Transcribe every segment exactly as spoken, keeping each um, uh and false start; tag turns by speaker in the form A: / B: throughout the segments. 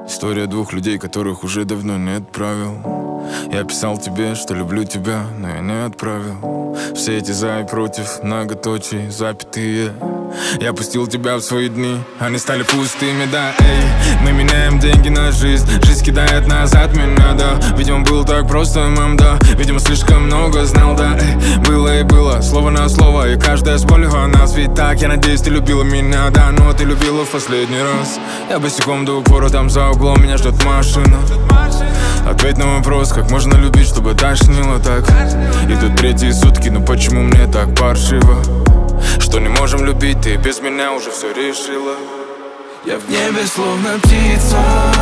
A: История двух людей, которых уже давно не отправил. Я писал тебе, что люблю тебя, но я не отправил. Все эти за и против, многоточие, запятые. Я пустил тебя в свои дни, они стали пустыми, да, эй. Мы меняем деньги на жизнь, жизнь кидает назад меня, да. Видимо, был так просто, мам, да. Видимо, слишком много знал, да, эй. Было и было, слово на слово, и каждое с болью о нас. Ведь так, я надеюсь, ты любила меня, да. Но ты любила в последний раз. Я босиком до упора, там за углом меня ждет машина. Ответь на вопрос, как можно любить, чтобы тошнило так. Идут третьи сутки, но почему мне так паршиво? Что не можем любить, ты без меня уже все решила.
B: Я в небе словно птица.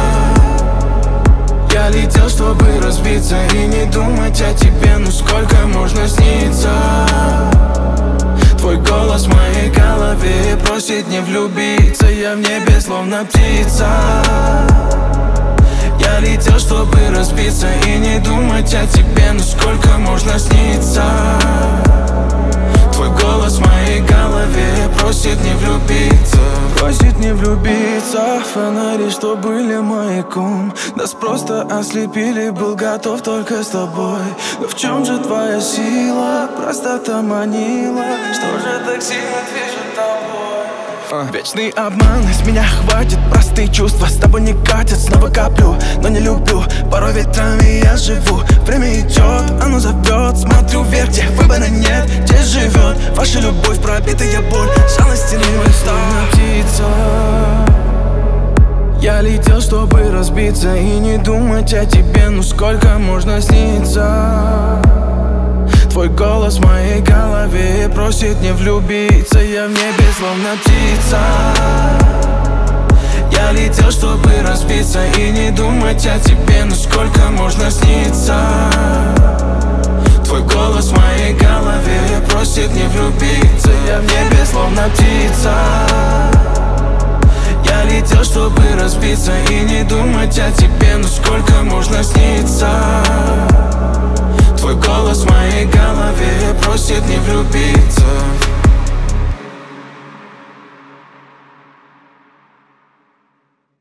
B: Я летел, чтобы разбиться и не думать о тебе. Ну сколько можно сниться? Твой голос в моей голове просит не влюбиться. Я в небе словно птица. Я летел, чтобы разбиться и не думать о тебе. Ну сколько можно сниться? Твой голос в моей голове просит не влюбиться. Просит не влюбиться. Фонари, что были маяком, нас просто ослепили. Был готов только с тобой. Но в чем же твоя сила? Простота манила. Что же так сильно движет тобой? Вечный обман, из меня хватит. Простые чувства с тобой не катят. Снова коплю, но не люблю. Порой ветрами я живу. Время идет, оно зовет. Смотрю вверх, где выбора нет. Где живет ваша любовь, пробитая боль, жалости не словно птица. Я летел, чтобы разбиться и не думать о тебе. Ну сколько можно сниться? Твой голос в моей голове просит не влюбиться. Я в небе словно птица. Я летел, чтобы разбиться и не думать о тебе. Ну сколько можно сниться? Твой голос в моей голове просит не влюбиться. Я в небе словно птица. Я летел, чтобы разбиться и не думать о тебе. Ну сколько можно сниться? Твой голос в моей голове просит не влюбиться.